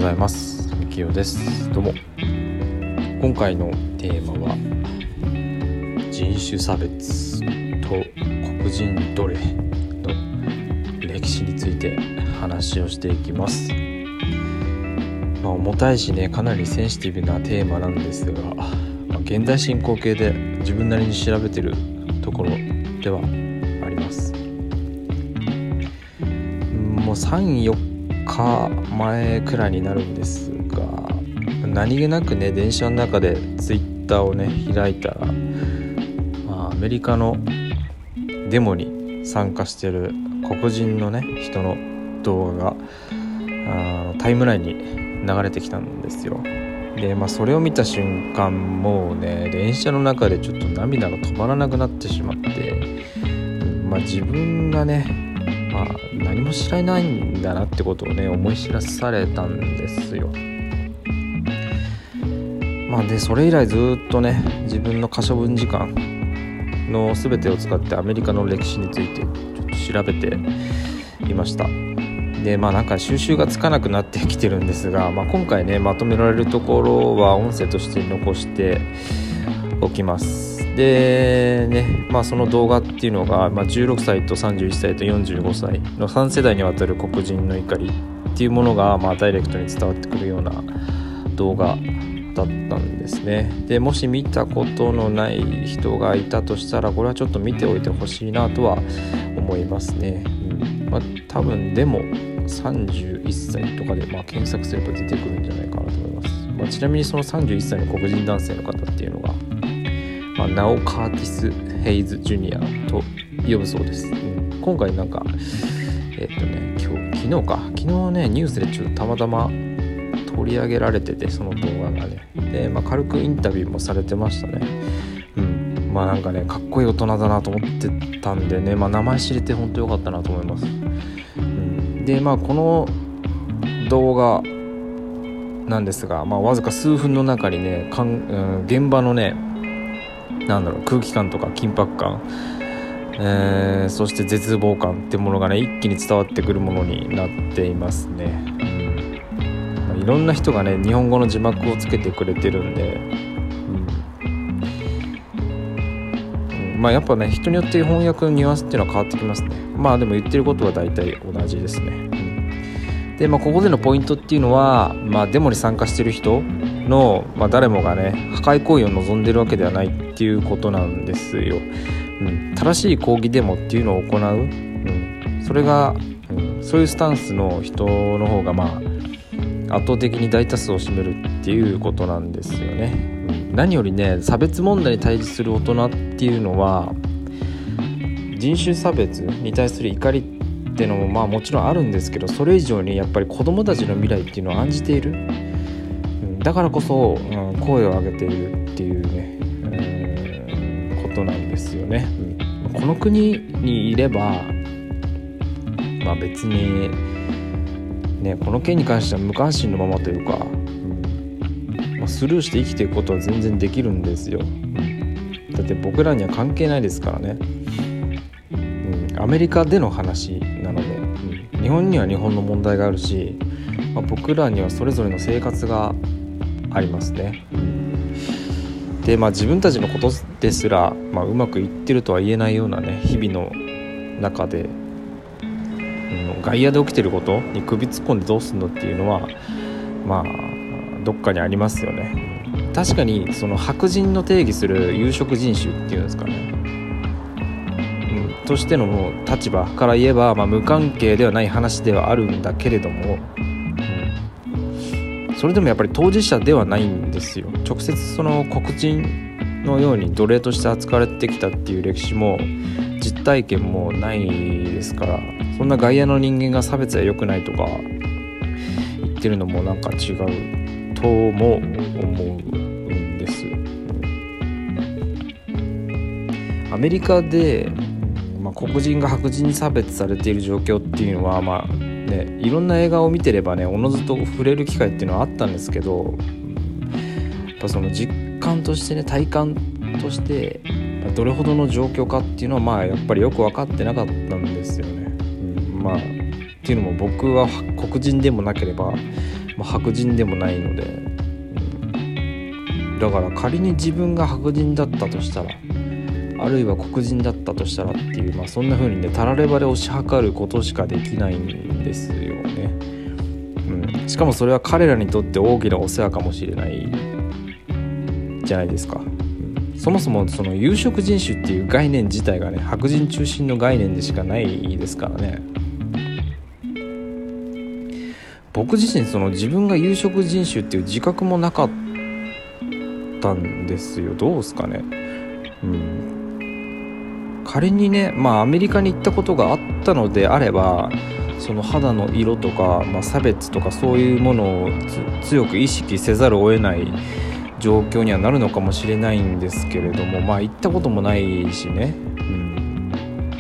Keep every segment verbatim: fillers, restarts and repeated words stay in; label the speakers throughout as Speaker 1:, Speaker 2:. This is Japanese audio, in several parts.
Speaker 1: ようございます。みきよです。どうも。今回のテーマは人種差別と黒人奴隷の歴史について話をしていきます。まあ、重たいしね、かなりセンシティブなテーマなんですが、まあ、現在進行形で自分なりに調べてるところではあります。もうさん、よっかまえくらいになるんですが、何気なくね電車の中でツイッターをね開いたら、まあ、アメリカのデモに参加してる黒人のね人の動画があタイムラインに流れてきたんですよ。で、まあ、それを見た瞬間もうね電車の中でちょっと涙が止まらなくなってしまって、まあ、自分がねまあ、何も知らないんだなってことをね思い知らされたんですよ。まあでそれ以来ずっとね自分の可処分時間の全てを使ってアメリカの歴史についてちょっと調べていました。でまあなんか収集がつかなくなってきてるんですが、まあ、今回ねまとめられるところは音声として残しておきます。でねまあ、その動画っていうのが、まあ、じゅうろくさいとさんじゅういっさいとよんじゅうごさいのさん世代にわたる黒人の怒りっていうものが、まあ、ダイレクトに伝わってくるような動画だったんですね。でもし見たことのない人がいたとしたらこれはちょっと見ておいてほしいなとは思いますね。うんまあ、多分でもさんじゅういっさいとかで、まあ、検索すれば出てくるんじゃないかなと思います。まあ、ちなみにそのさんじゅういっさいの黒人男性の方っていうのがまあ、ナオ・カーティス・ヘイズ・ジュニアと呼ぶそうです、うん、今回なんかえっとね今日昨日か昨日ねニュースでちょっとたまたま取り上げられててその動画がねで、まあ、軽くインタビューもされてましたね。うんまあなんかねかっこいい大人だなと思ってたんでね、まあ、名前知れて本当良かったなと思います、うん、でまあこの動画なんですが、まあ、わずか数分の中にねかん、うん、現場のねなんだろう空気感とか緊迫感、えー、そして絶望感ってものがね一気に伝わってくるものになっていますね、うんまあ、いろんな人がね日本語の字幕をつけてくれてるんで、うんうん、まあやっぱね人によって翻訳のニュアンスっていうのは変わってきますね。まあでも言ってることは大体同じですね、うん、でまあここでのポイントっていうのは、まあ、デモに参加してる人の、まあ、誰もがね破壊行為を望んでるわけではないっていうことなんですよ、うん、正しい抗議デモっていうのを行う、うん、それが、うん、そういうスタンスの人の方がまあ圧倒的に大多数を占めるっていうことなんですよね、うん、何よりね差別問題に対峙する大人っていうのは人種差別に対する怒りっていうのもまあもちろんあるんですけど、それ以上にやっぱり子どもたちの未来っていうのを案じている、だからこそ、うん、声を上げているっていうね、うん、ことなんですよね、うん、この国にいれば、まあ、別に、ね、この件に関しては無関心のままというか、うんまあ、スルーして生きていくことは全然できるんですよ、うん、だって僕らには関係ないですからね、うん、アメリカでの話なので、うん、日本には日本の問題があるし、まあ、僕らにはそれぞれの生活がありますね。で、まあ、自分たちのことですら、まあ、うまくいってるとは言えないようなね日々の中で、うん、外野で起きてることに首突っ込んでどうすんのっていうのはまあどっかにありますよね。確かにその白人の定義する有色人種っていうんですかね、うん、としての立場から言えば、まあ、無関係ではない話ではあるんだけれども、それでもやっぱり当事者ではないんですよ。直接その黒人のように奴隷として扱われてきたっていう歴史も実体験もないですから、そんな外野の人間が差別は良くないとか言ってるのもなんか違うとも思うんです。アメリカで、まあ、黒人が白人に差別されている状況っていうのはまあね、いろんな映画を見てればねおのずと触れる機会っていうのはあったんですけど、やっぱその実感としてね体感としてどれほどの状況かっていうのはまあやっぱりよく分かってなかったんですよね、うん、まあっていうのも僕は黒人でもなければまあ、白人でもないので、うん、だから仮に自分が白人だったとしたら、あるいは黒人だったとしたらっていう、まあ、そんな風にねたらればで推し量ることしかできないんですよね、うん、しかもそれは彼らにとって大きなお世話かもしれないじゃないですか、うん、そもそもその有色人種っていう概念自体がね白人中心の概念でしかないですからね。僕自身その自分が有色人種っていう自覚もなかったんですよ。どうですかね、うん、仮にね、まあアメリカに行ったことがあったのであれば、その肌の色とか、まあ、差別とかそういうものを強く意識せざるを得ない状況にはなるのかもしれないんですけれども、まあ行ったこともないしね、うん、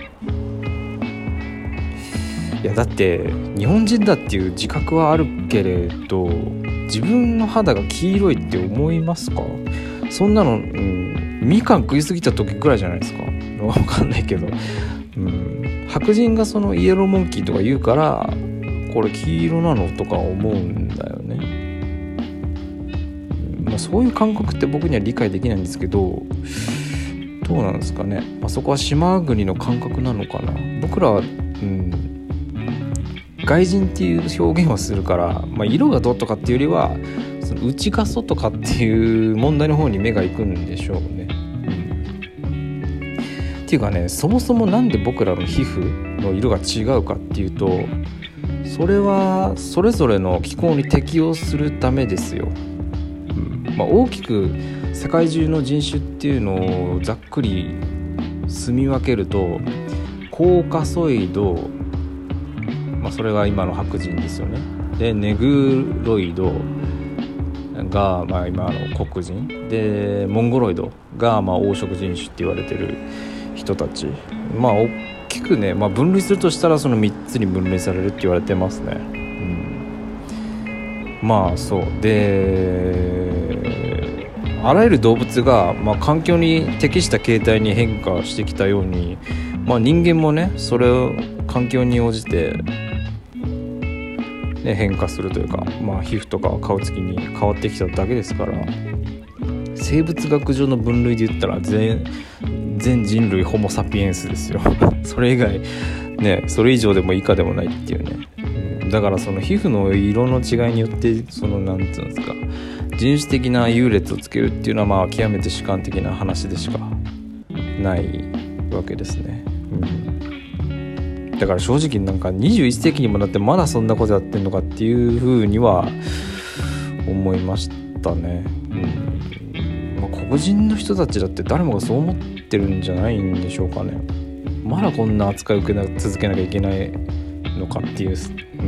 Speaker 1: いやだって日本人だっていう自覚はあるけれど、自分の肌が黄色いって思いますか？そんなの、うん、みかん食いすぎた時ぐらいじゃないですか。わかんないけど、うん、白人がそのイエローモンキーとか言うからこれ黄色なのとか思うんだよね、うんまあ、そういう感覚って僕には理解できないんですけど、どうなんですかね、まあ、そこは島国の感覚なのかな。僕らは、うん、外人っていう表現をするから、まあ、色がどうとかっていうよりはその内か外かっていう問題の方に目が行くんでしょうね、うん、っていうかね、そもそもなんで僕らの皮膚の色が違うかっていうと、それはそれぞれの気候に適応するためですよ、うんまあ、大きく世界中の人種っていうのをざっくり住み分けると、コーカソイド、まあ、それが今の白人ですよね。でネグロイドが、まあ、今の黒人で、モンゴロイドが、まあ、黄色人種って言われてる人たち、まあ大きくね、まあ、分類するとしたらそのみっつに分類されるって言われてますね、うん、まあそうで、あらゆる動物が、まあ、環境に適した形態に変化してきたように、まあ、人間もねそれを環境に応じてね、変化するというか、まあ、皮膚とか顔つきに変わってきただけですから、生物学上の分類で言ったら 全, 全人類ホモサピエンスですよそれ以外ね、それ以上でも以下でもないっていうね、うん、だからその皮膚の色の違いによってそのなんていうんですか、人種的な優劣をつけるっていうのはまあ極めて主観的な話でしかないわけですね、うん、だから正直なんかにじゅういっ世紀にもなってまだそんなことやってんのかっていうふうには思いましたね、うんまあ、黒人の人たちだって誰もがそう思ってるんじゃないんでしょうかね。まだこんな扱いを受けな続けなきゃいけないのかっていう、うん、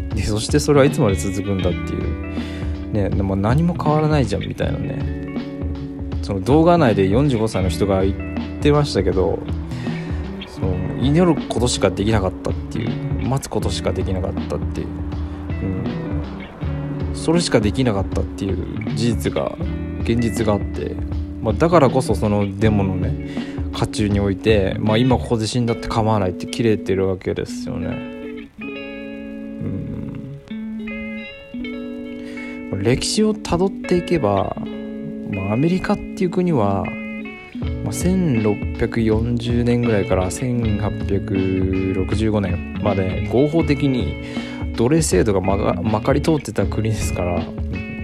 Speaker 1: でそしてそれはいつまで続くんだっていうね、でも何も変わらないじゃんみたいなね。その動画内でよんじゅうごさいの人が言ってましたけど、その祈ることしかできなかったっていう、待つことしかできなかったっていう、うん、それしかできなかったっていう事実が現実があって、まあ、だからこそそのデモのね渦中において、まあ、今ここで死んだって構わないって切れてるわけですよね、うん、歴史をたどっていけば、まあ、アメリカっていう国は、まあ、せんろっぴゃくよんじゅうねんぐらいからせんはっぴゃくろくじゅうごねんまで合法的に奴隷制度がまがまかり通ってた国ですから。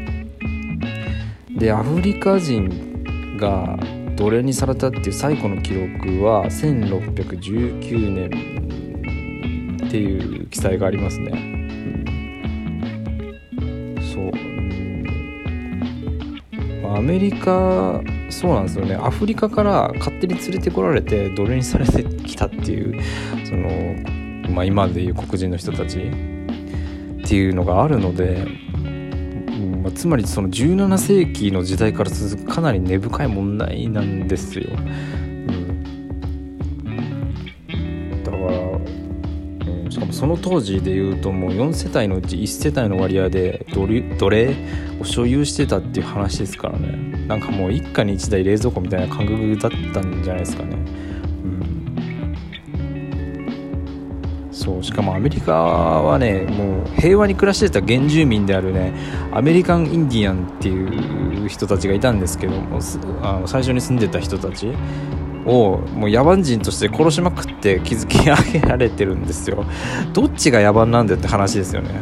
Speaker 1: でアフリカ人が奴隷にされたっていう最古の記録はせんろっぴゃくじゅうきゅうねんっていう記載がありますね、うん、そう、うんまあ、アメリカそうなんですよね。アフリカから勝手に連れてこられて奴隷にされてきたっていうその、まあ、今でいう黒人の人たちっていうのがあるので、まあ、つまりそのじゅうなな世紀の時代から続くかなり根深い問題なんですよ、うん、だから、うん、しかもその当時でいうともうよん世帯のうちいち世帯の割合で奴隷を所有してたっていう話ですからね。なんかもう一家に一台冷蔵庫みたいな感覚だったんじゃないですかね、うん、そそうしかもアメリカはねもう平和に暮らしてた原住民であるねアメリカンインディアンっていう人たちがいたんですけども、あの最初に住んでた人たちをもう野蛮人として殺しまくって築き上げられてるんですよ。どっちが野蛮なんだよって話ですよね、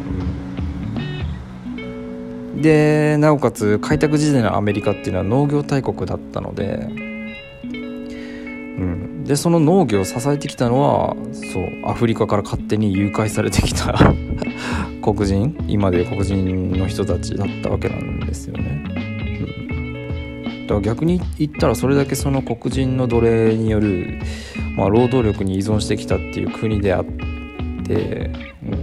Speaker 1: うん、でなおかつ開拓時代のアメリカっていうのは農業大国だったので、うん、でその農業を支えてきたのはそうアフリカから勝手に誘拐されてきた黒人、今で黒人の人たちだったわけなんですよね、うん、だから逆に言ったらそれだけその黒人の奴隷による、まあ、労働力に依存してきたっていう国であって、うん、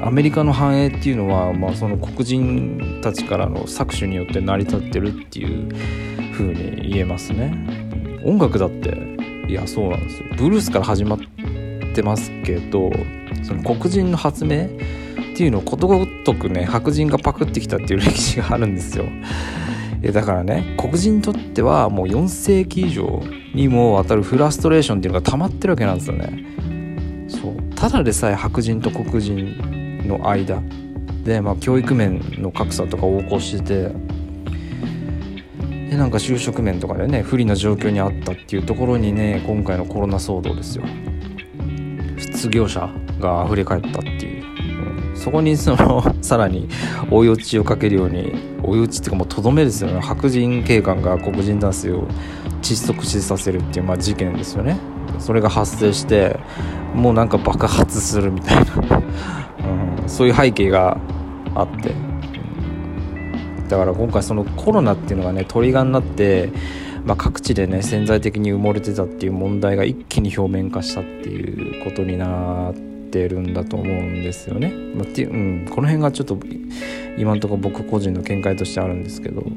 Speaker 1: アメリカの繁栄っていうのは、まあ、その黒人たちからの搾取によって成り立ってるっていう風に言えますね。音楽だっていやそうなんですよ、ブルースから始まってますけど、その黒人の発明っていうのをことごとくね白人がパクってきたっていう歴史があるんですよ。だからね黒人にとってはもうよん世紀以上にもわたるフラストレーションっていうのが溜まってるわけなんですよね。そうただでさえ白人と黒人の間で、まあ、教育面の格差とか横行してて、でなんか就職面とかでね不利な状況にあったっていうところにね今回のコロナ騒動ですよ、失業者が溢れ返ったっていう、うん、そこにそのさらに追い打ちをかけるように追い打ちっていうかもうとどめですよね、白人警官が黒人男性を窒息死させるっていう、まあ、事件ですよね。それが発生してもうなんか爆発するみたいな、うん、そういう背景があって、だから今回そのコロナっていうのがねトリガーになって、まあ、各地でね潜在的に埋もれてたっていう問題が一気に表面化したっていうことになってるんだと思うんですよね、まあっていううん、この辺がちょっと今のところ僕個人の見解としてあるんですけど、うん、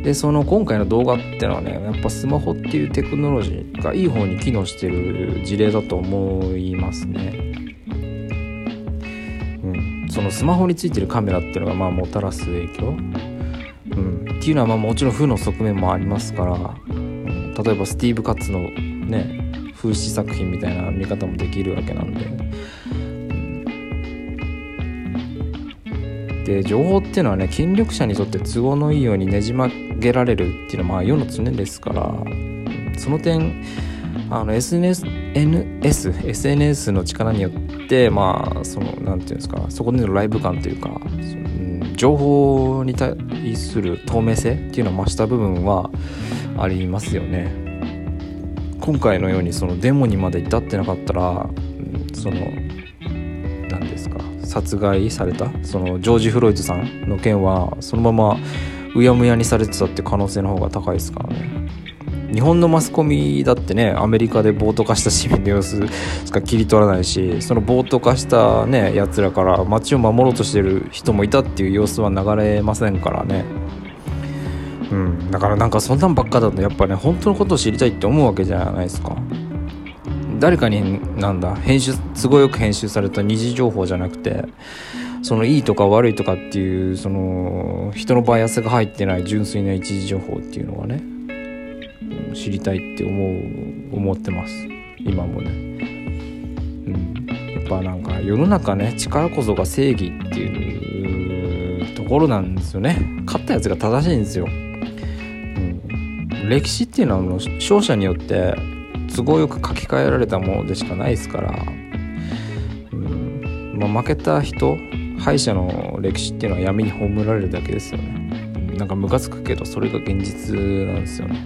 Speaker 1: でその今回の動画っていうのはねやっぱスマホっていうテクノロジーがいい方に機能してる事例だと思いますね。そのスマホについてるカメラっていうのがまあもたらす影響、うん、っていうのはまあもちろん負の側面もありますから、うん、例えばスティーブ・カッツのね風刺作品みたいな見方もできるわけなんで、うん、で情報っていうのはね権力者にとって都合のいいようにねじ曲げられるっていうのはまあ世の常ですから、うん、その点あの エスエヌエス、エスエヌエス の力によってまあそのなんていうんですかそこでのライブ感というか、うん、情報に対する透明性っていうのを増した部分はありますよね。今回のようにそのデモにまで至ってなかったら、うん、その何ですか殺害されたそのジョージ・フロイドさんの件はそのままうやむやにされてたって可能性の方が高いですからね。日本のマスコミだってねアメリカで暴徒化した市民の様子しか切り取らないし、その暴徒化したねやつらから街を守ろうとしてる人もいたっていう様子は流れませんからね、うん、だからなんかそんなんばっかだとやっぱね本当のことを知りたいって思うわけじゃないですか。誰かになんだ編集都合よく編集された二次情報じゃなくて、そのいいとか悪いとかっていうその人のバイアスが入ってない純粋な一次情報っていうのはね知りたいって思う思ってます今もね、うん、やっぱなんか世の中ね力こそが正義っていうところなんですよね。勝ったやつが正しいんですよ、うん、歴史っていうのはもう勝者によって都合よく書き換えられたものでしかないですから、うんまあ、負けた人敗者の歴史っていうのは闇に葬られるだけですよね。なんかムカつくけどそれが現実なんですよね。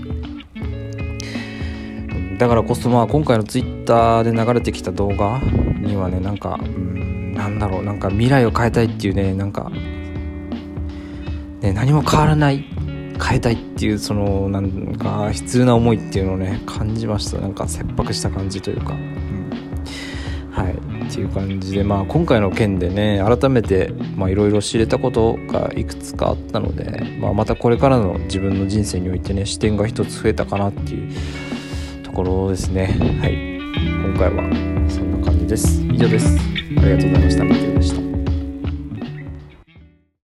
Speaker 1: だからこそまあ今回のツイッターで流れてきた動画にはねなんかうーんなんだろうなんか未来を変えたいっていうねなんかね何も変わらない変えたいっていうそのなんか悲痛な思いっていうのをね感じました。なんか切迫した感じというか、うん、はいっていう感じでまあ今回の件でね改めてまあいろいろ知れたことがいくつかあったので、まあ、またこれからの自分の人生においてね視点が一つ増えたかなっていうところですね。はい、今回はそんな感じです。以上です。ありがとうございました。みきゅうでした。